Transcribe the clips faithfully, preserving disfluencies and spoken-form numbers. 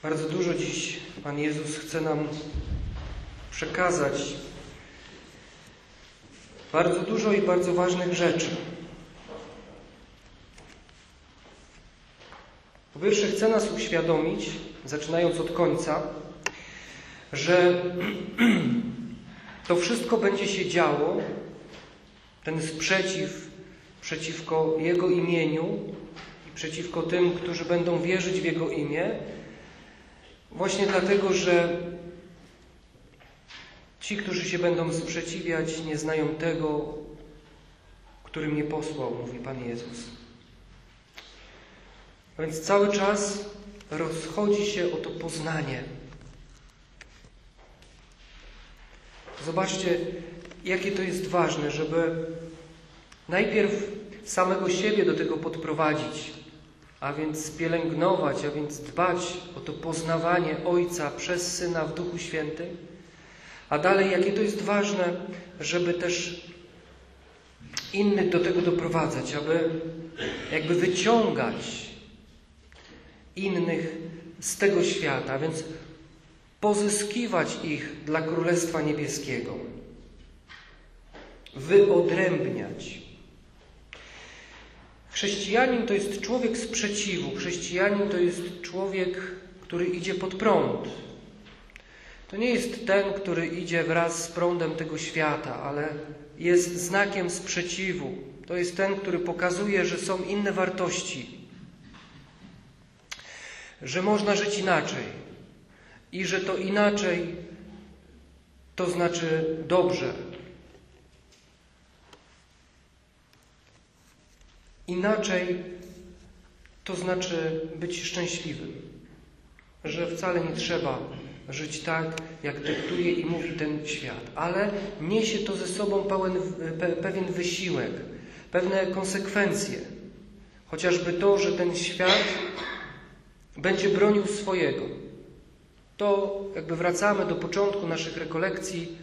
Bardzo dużo dziś Pan Jezus chce nam przekazać. Bardzo dużo i bardzo ważnych rzeczy. Po pierwsze, chce nas uświadomić, zaczynając od końca, że to wszystko będzie się działo, ten sprzeciw przeciwko Jego imieniu i przeciwko tym, którzy będą wierzyć w Jego imię, właśnie dlatego, że ci, którzy się będą sprzeciwiać, nie znają tego, który mnie posłał, mówi Pan Jezus. A więc cały czas rozchodzi się o to poznanie. Zobaczcie, jakie to jest ważne, żeby najpierw samego siebie do tego podprowadzić, a więc pielęgnować, a więc dbać o to poznawanie Ojca przez Syna w Duchu Świętym, a dalej, jakie to jest ważne, żeby też innych do tego doprowadzać, aby jakby wyciągać innych z tego świata, a więc pozyskiwać ich dla Królestwa Niebieskiego. Wyodrębniać. Chrześcijanin to jest człowiek sprzeciwu. Chrześcijanin to jest człowiek, który idzie pod prąd. To nie jest ten, który idzie wraz z prądem tego świata, ale jest znakiem sprzeciwu. To jest ten, który pokazuje, że są inne wartości, że można żyć inaczej i że to inaczej to znaczy dobrze. Inaczej to znaczy być szczęśliwym, że wcale nie trzeba żyć tak, jak dyktuje i mówi ten świat, ale niesie to ze sobą pełen, pe, pewien wysiłek, pewne konsekwencje. Chociażby to, że ten świat będzie bronił swojego. To jakby wracamy do początku naszych rekolekcji.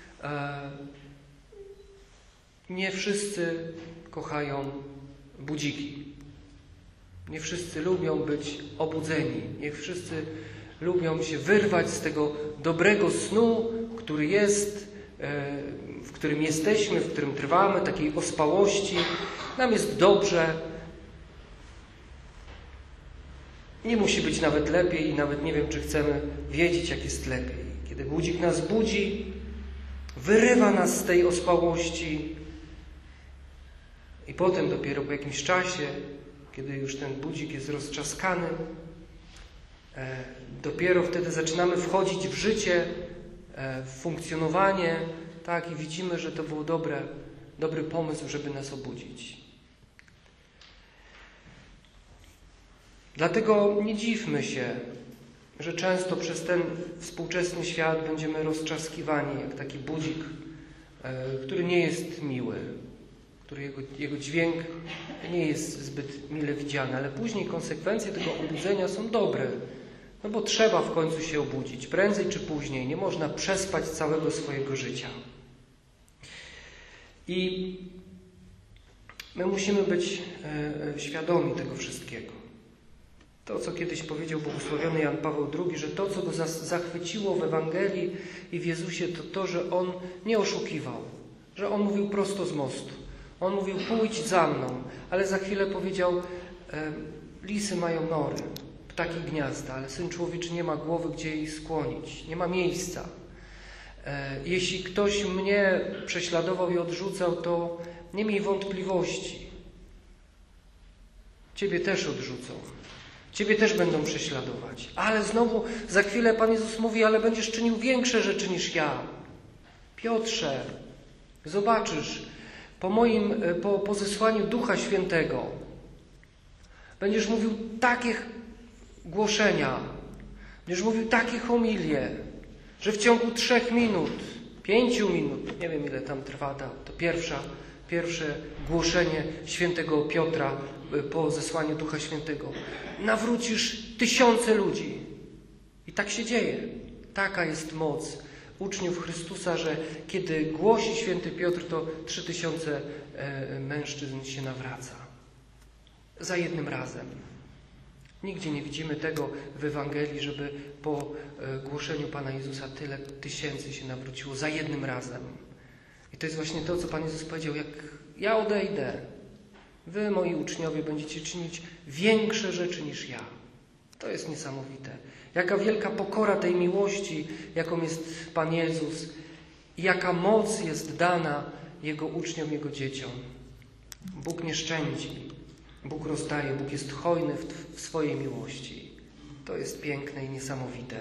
Nie wszyscy kochają budziki. Nie wszyscy lubią być obudzeni. Nie wszyscy lubią się wyrwać z tego dobrego snu, który jest, w którym jesteśmy, w którym trwamy, takiej ospałości. Nam jest dobrze. Nie musi być nawet lepiej i nawet nie wiem, czy chcemy wiedzieć, jak jest lepiej. Kiedy budzik nas budzi, wyrywa nas z tej ospałości i potem dopiero po jakimś czasie, kiedy już ten budzik jest roztrzaskany, e, dopiero wtedy zaczynamy wchodzić w życie, e, w funkcjonowanie, tak, i widzimy, że to był dobre, dobry pomysł, żeby nas obudzić. Dlatego nie dziwmy się, że często przez ten współczesny świat będziemy roztrzaskiwani jak taki budzik, który nie jest miły, który jego, jego dźwięk nie jest zbyt mile widziany, ale później konsekwencje tego obudzenia są dobre, no bo trzeba w końcu się obudzić, prędzej czy później, nie można przespać całego swojego życia. I my musimy być e, świadomi tego wszystkiego. To, co kiedyś powiedział błogosławiony Jan Paweł drugi, że to, co go zachwyciło w Ewangelii i w Jezusie, to to, że On nie oszukiwał, że On mówił prosto z mostu. On mówił, pójdź za mną, ale za chwilę powiedział, e, lisy mają nory, ptaki gniazda, ale Syn Człowieczy nie ma głowy, gdzie jej skłonić, nie ma miejsca. E, jeśli ktoś mnie prześladował i odrzucał, to nie miej wątpliwości. Ciebie też odrzucą. Ciebie też będą prześladować. Ale znowu za chwilę Pan Jezus mówi, ale będziesz czynił większe rzeczy niż ja. Piotrze, zobaczysz, po moim, po, po zesłaniu Ducha Świętego będziesz mówił takie głoszenia, będziesz mówił takie homilie, że w ciągu trzech minut, pięciu minut, nie wiem ile tam trwa ta, to pierwsza, pierwsze głoszenie świętego Piotra po zesłaniu Ducha Świętego, nawrócisz tysiące ludzi. I tak się dzieje. Taka jest moc uczniów Chrystusa, że kiedy głosi święty Piotr, to trzy tysiące mężczyzn się nawraca. Za jednym razem. Nigdzie nie widzimy tego w Ewangelii, żeby po głoszeniu Pana Jezusa tyle tysięcy się nawróciło za jednym razem. I to jest właśnie to, co Pan Jezus powiedział, jak ja odejdę, wy, moi uczniowie, będziecie czynić większe rzeczy niż ja. To jest niesamowite. Jaka wielka pokora tej miłości, jaką jest Pan Jezus i jaka moc jest dana Jego uczniom, Jego dzieciom. Bóg nie szczędzi, Bóg rozdaje, Bóg jest hojny w, w swojej miłości. To jest piękne i niesamowite.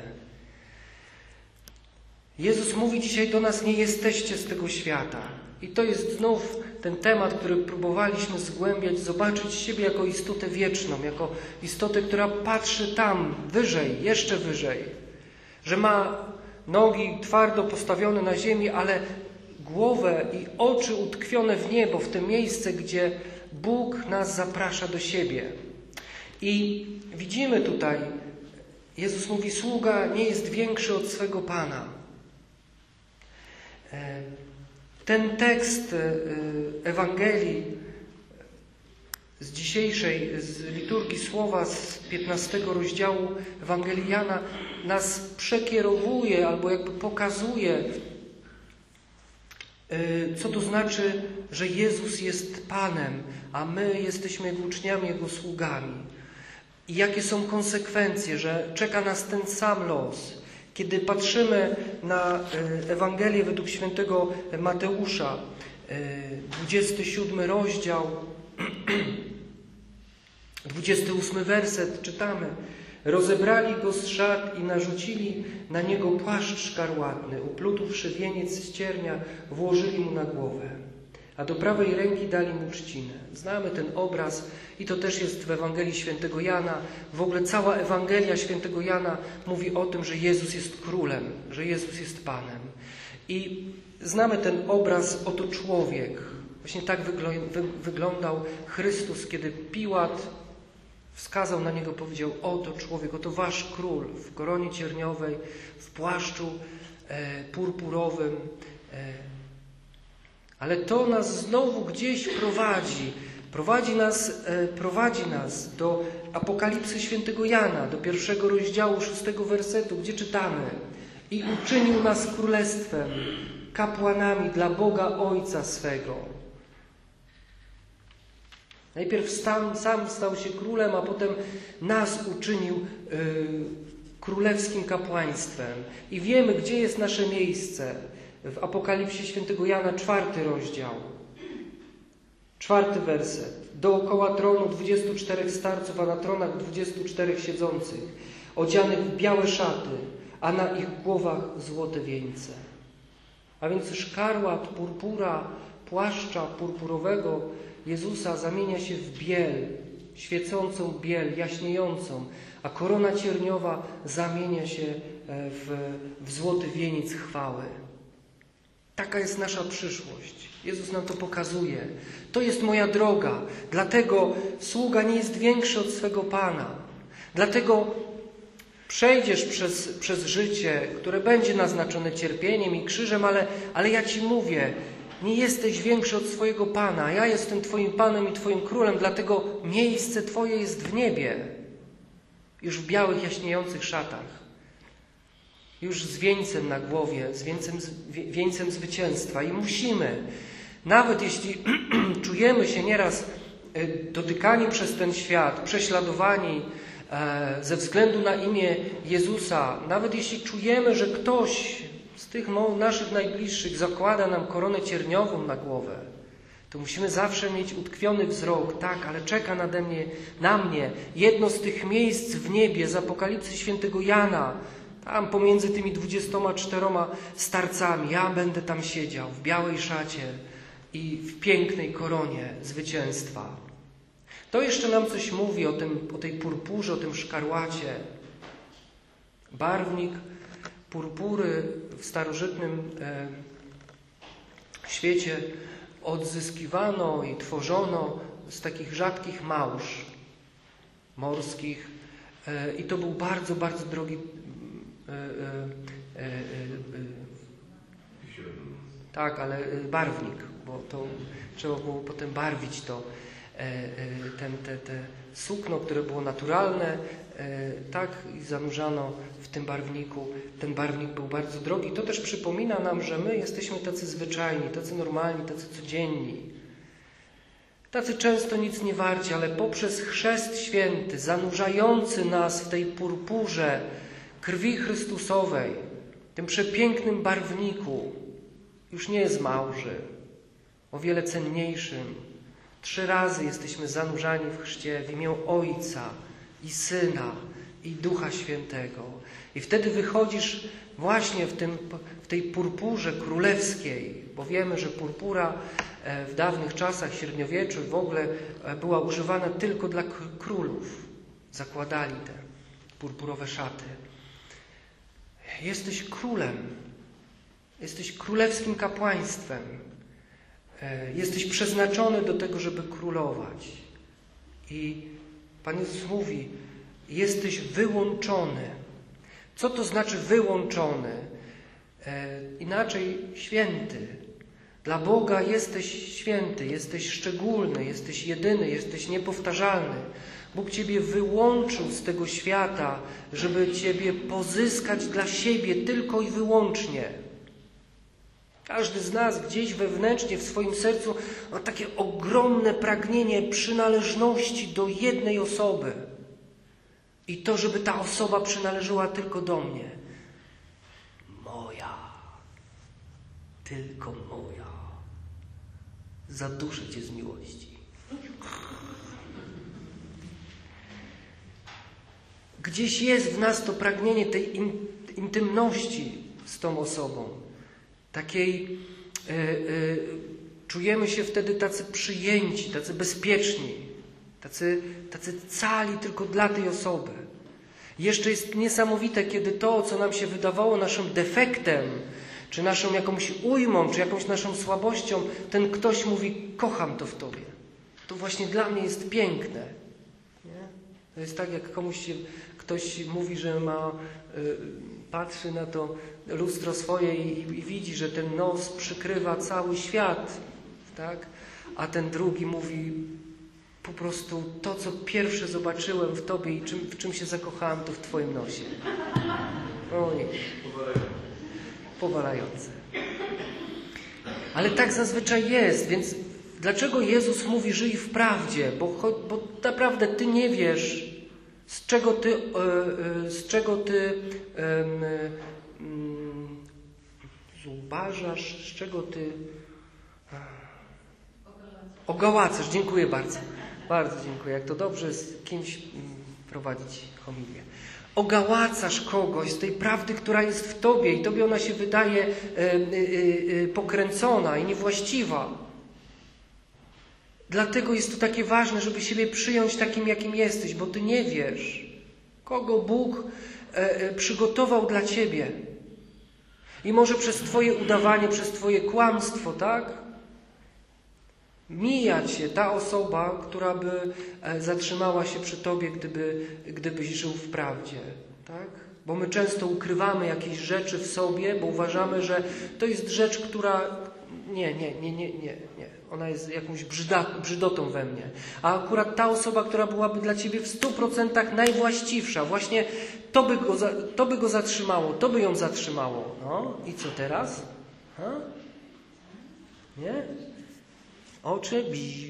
Jezus mówi dzisiaj do nas, nie jesteście z tego świata. I to jest znów ten temat, który próbowaliśmy zgłębiać, zobaczyć siebie jako istotę wieczną, jako istotę, która patrzy tam, wyżej, jeszcze wyżej. Że ma nogi twardo postawione na ziemi, ale głowę i oczy utkwione w niebo, w to miejsce, gdzie Bóg nas zaprasza do siebie. I widzimy tutaj, Jezus mówi, sługa nie jest większy od swego Pana. Ten tekst Ewangelii z dzisiejszej, z liturgii słowa z piętnastego rozdziału Ewangelii Jana nas przekierowuje albo jakby pokazuje, co to znaczy, że Jezus jest Panem, a my jesteśmy Jego uczniami, Jego sługami. I jakie są konsekwencje, że czeka nas ten sam los. Kiedy patrzymy na Ewangelię według świętego Mateusza, dwudziesty siódmy rozdział, dwudziesty ósmy werset, czytamy: rozebrali go z szat i narzucili na niego płaszcz szkarłatny, uplutłszy wieniec z ciernia, włożyli mu na głowę, a do prawej ręki dali mu trzcinę. Znamy ten obraz i to też jest w Ewangelii świętego Jana. W ogóle cała Ewangelia świętego Jana mówi o tym, że Jezus jest królem, że Jezus jest Panem. I znamy ten obraz, oto człowiek. Właśnie tak wyglądał Chrystus, kiedy Piłat wskazał na Niego, powiedział: oto człowiek, oto wasz król w koronie cierniowej, w płaszczu e, purpurowym. E, ale to nas znowu gdzieś prowadzi. Prowadzi nas, e, prowadzi nas do Apokalipsy świętego Jana, do pierwszego rozdziału, szóstego wersetu, gdzie czytamy: i uczynił nas królestwem, kapłanami dla Boga Ojca swego. Najpierw sam, sam stał się królem, a potem nas uczynił y, królewskim kapłaństwem. I wiemy, gdzie jest nasze miejsce. W Apokalipsie świętego Jana, czwarty rozdział. Czwarty werset. Dookoła tronu dwudziestu czterech starców, a na tronach dwudziestu czterech siedzących, odzianych w białe szaty, a na ich głowach złote wieńce. A więc szkarłat, purpura, płaszcza purpurowego Jezusa zamienia się w biel, świecącą biel, jaśniejącą, a korona cierniowa zamienia się w, w złoty wieniec chwały. Taka jest nasza przyszłość. Jezus nam to pokazuje. To jest moja droga. Dlatego sługa nie jest większy od swego Pana. Dlatego przejdziesz przez, przez życie, które będzie naznaczone cierpieniem i krzyżem, ale, ale ja Ci mówię, nie jesteś większy od swojego Pana. Ja jestem Twoim Panem i Twoim Królem, dlatego miejsce Twoje jest w niebie. Już w białych, jaśniejących szatach. Już z wieńcem na głowie, z wieńcem, wieńcem zwycięstwa. I musimy, nawet jeśli czujemy się nieraz dotykani przez ten świat, prześladowani ze względu na imię Jezusa, nawet jeśli czujemy, że ktoś z tych naszych najbliższych zakłada nam koronę cierniową na głowę, to musimy zawsze mieć utkwiony wzrok. Tak, ale czeka nade mnie, na mnie jedno z tych miejsc w niebie z Apokalipsy świętego Jana. Tam pomiędzy tymi dwudziestoma czteroma starcami. Ja będę tam siedział w białej szacie i w pięknej koronie zwycięstwa. To jeszcze nam coś mówi o, tym, o tej purpurze, o tym szkarłacie. Barwnik purpury w starożytnym e, świecie odzyskiwano i tworzono z takich rzadkich małż morskich. E, I to był bardzo, bardzo drogi e, e, e, e, tak, ale barwnik, bo to trzeba było potem barwić to. ten, te, te sukno, które było naturalne, tak, i zanurzano w tym barwniku. Ten barwnik był bardzo drogi. To też przypomina nam, że my jesteśmy tacy zwyczajni, tacy normalni, tacy codzienni. Tacy często nic nie warci, ale poprzez chrzest święty, zanurzający nas w tej purpurze krwi Chrystusowej, tym przepięknym barwniku, już nie jest małży, o wiele cenniejszym. Trzy razy jesteśmy zanurzani w chrzcie w imię Ojca i Syna i Ducha Świętego. I wtedy wychodzisz właśnie w, tym, w tej purpurze królewskiej, bo wiemy, że purpura w dawnych czasach, średniowieczu w ogóle była używana tylko dla królów. Zakładali te purpurowe szaty. Jesteś królem. Jesteś królewskim kapłaństwem. Jesteś przeznaczony do tego, żeby królować. I Pan Jezus mówi, jesteś wyłączony. Co to znaczy wyłączony? E, inaczej święty. Dla Boga jesteś święty, jesteś szczególny, jesteś jedyny, jesteś niepowtarzalny. Bóg Ciebie wyłączył z tego świata, żeby Ciebie pozyskać dla siebie tylko i wyłącznie. Każdy z nas gdzieś wewnętrznie w swoim sercu ma takie ogromne pragnienie przynależności do jednej osoby. I to, żeby ta osoba przynależała tylko do mnie. Moja. Tylko moja. Zaduszę Cię z miłości. Gdzieś jest w nas to pragnienie tej in, intymności z tą osobą. Takiej y, y, czujemy się wtedy tacy przyjęci, tacy bezpieczni, tacy, tacy cali tylko dla tej osoby. Jeszcze jest niesamowite, kiedy to, co nam się wydawało naszym defektem, czy naszą jakąś ujmą, czy jakąś naszą słabością, ten ktoś mówi, kocham to w Tobie. To właśnie dla mnie jest piękne. Nie? To jest tak, jak komuś się, ktoś mówi, że ma, y, patrzy na to lustro swoje i, i widzi, że ten nos przykrywa cały świat, tak? A ten drugi mówi, po prostu to, co pierwsze zobaczyłem w Tobie i czym, w czym się zakochałem, to w Twoim nosie. Ojej. Powalające. Ale tak zazwyczaj jest, więc dlaczego Jezus mówi, żyj w prawdzie? Bo, bo naprawdę Ty nie wiesz, z czego Ty, z czego ty um, zubażasz, z czego Ty ogałacasz. Dziękuję bardzo. Bardzo dziękuję. Jak to dobrze z kimś prowadzić homilię. Ogałacasz kogoś z tej prawdy, która jest w Tobie i Tobie ona się wydaje e, e, e, pokręcona i niewłaściwa. Dlatego jest to takie ważne, żeby siebie przyjąć takim, jakim jesteś, bo Ty nie wiesz, kogo Bóg e, e, przygotował dla Ciebie. I może przez Twoje udawanie, przez Twoje kłamstwo, tak? Mija Cię ta osoba, która by zatrzymała się przy Tobie, gdyby, gdybyś żył w prawdzie. Tak? Bo my często ukrywamy jakieś rzeczy w sobie, bo uważamy, że to jest rzecz, która... Nie, nie, nie, nie, nie, nie. Ona jest jakąś brzyda, brzydotą we mnie. A akurat ta osoba, która byłaby dla Ciebie w stu procentach najwłaściwsza, właśnie to by, go, to by go zatrzymało, to by ją zatrzymało. No i co teraz? Ha? Nie? Oczy,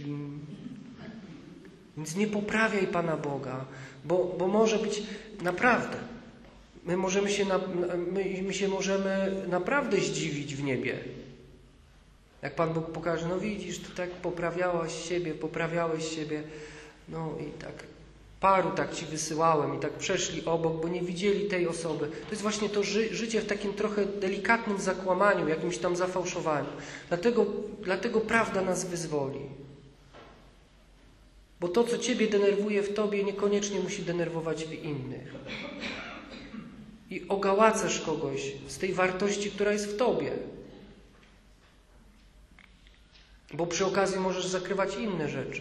więc nie poprawiaj Pana Boga, bo, bo może być naprawdę, my, możemy się na, my, my się możemy naprawdę zdziwić w niebie. Jak Pan Bóg pokaże, no widzisz, Ty tak poprawiałaś siebie, poprawiałeś siebie, no i tak paru tak Ci wysyłałem i tak przeszli obok, bo nie widzieli tej osoby. To jest właśnie to ży życie w takim trochę delikatnym zakłamaniu, jakimś tam zafałszowaniu. Dlatego, dlatego prawda nas wyzwoli. Bo to, co Ciebie denerwuje w Tobie, niekoniecznie musi denerwować w innych. I ogałacasz kogoś z tej wartości, która jest w Tobie. Bo przy okazji możesz zakrywać inne rzeczy.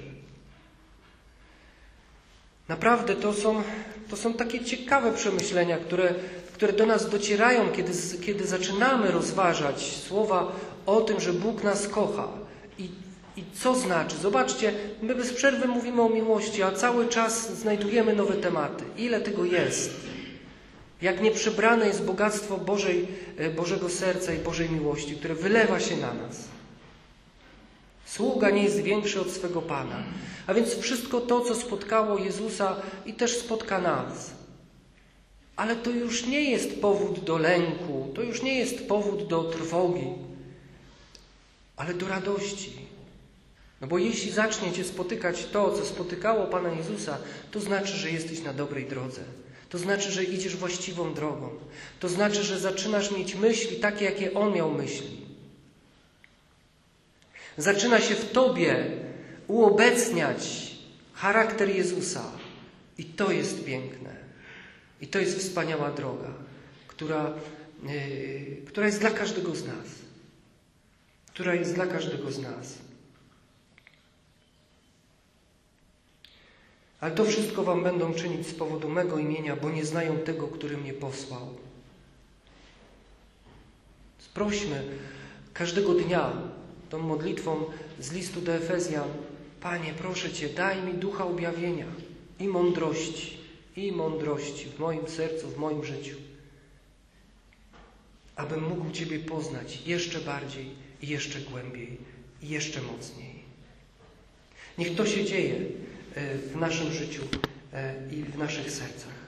Naprawdę to są, to są takie ciekawe przemyślenia, które, które do nas docierają, kiedy, kiedy zaczynamy rozważać słowa o tym, że Bóg nas kocha. I I co znaczy? Zobaczcie, my bez przerwy mówimy o miłości, a cały czas znajdujemy nowe tematy. Ile tego jest? Jak nieprzebrane jest bogactwo Bożej, Bożego serca i Bożej miłości, które wylewa się na nas. Sługa nie jest większy od swego Pana. A więc wszystko to, co spotkało Jezusa i też spotka nas. Ale to już nie jest powód do lęku, to już nie jest powód do trwogi, ale do radości. No bo jeśli zacznie Cię spotykać to, co spotykało Pana Jezusa, to znaczy, że jesteś na dobrej drodze. To znaczy, że idziesz właściwą drogą. To znaczy, że zaczynasz mieć myśli takie, jakie On miał myśli. Zaczyna się w Tobie uobecniać charakter Jezusa. I to jest piękne. I to jest wspaniała droga, która, yy, która jest dla każdego z nas. Która jest dla każdego z nas. Ale to wszystko wam będą czynić z powodu mego imienia, bo nie znają tego, który mnie posłał. Prośmy każdego dnia tą modlitwą z listu do Efezjan: Panie, proszę Cię, daj mi ducha objawienia i mądrości, i mądrości w moim sercu, w moim życiu, abym mógł Ciebie poznać jeszcze bardziej i jeszcze głębiej i jeszcze mocniej. Niech to się dzieje w naszym życiu i w naszych sercach.